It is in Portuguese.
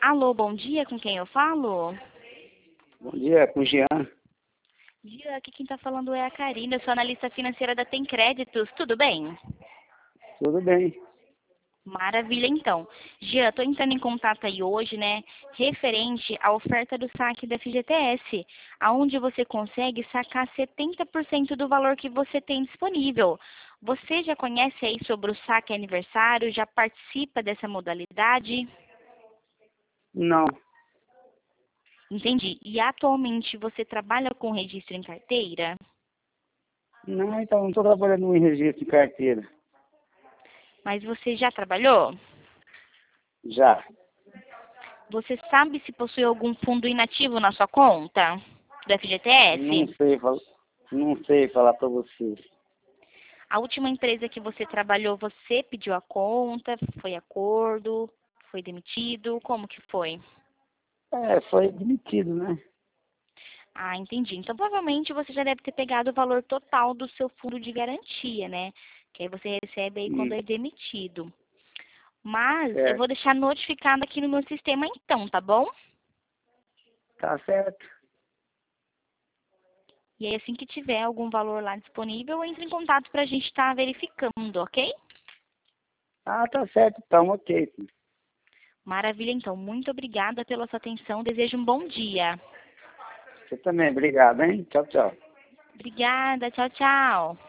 Alô, bom dia, com quem eu falo? Bom dia, com o Jean. Dia, aqui quem está falando é a Karina, eu sou analista financeira da Tem Créditos, tudo bem? Tudo bem? Maravilha, então. Jean, estou entrando em contato aí hoje, né, referente à oferta do saque da FGTS, aonde você consegue sacar 70% do valor que você tem disponível. Você já conhece aí sobre o saque aniversário, já participa dessa modalidade? Não, Entendi. E atualmente você trabalha com registro em carteira? não, então não estou trabalhando em registro de carteira. Mas você já trabalhou? Já. Você sabe se possui algum fundo inativo na sua conta do Não FGTS? sei, não sei falar para você. A última empresa que você trabalhou, você pediu a conta? Foi acordo? Foi demitido? Como que foi? Foi demitido, né? Ah, entendi. Então, provavelmente você já deve ter pegado o valor total do seu fundo de garantia, né? Que aí você recebe aí quando é Isso, demitido. Mas eu vou certo. deixar notificado aqui no meu sistema então, tá bom? Tá certo. E aí, assim que tiver algum valor lá disponível, entre em contato para a gente estar verificando, ok? Ah, tá certo, então, ok. Maravilha, então. Muito obrigada pela sua atenção. Desejo um bom dia. Você também, obrigado, hein? Tchau, tchau. Obrigada. Tchau, tchau.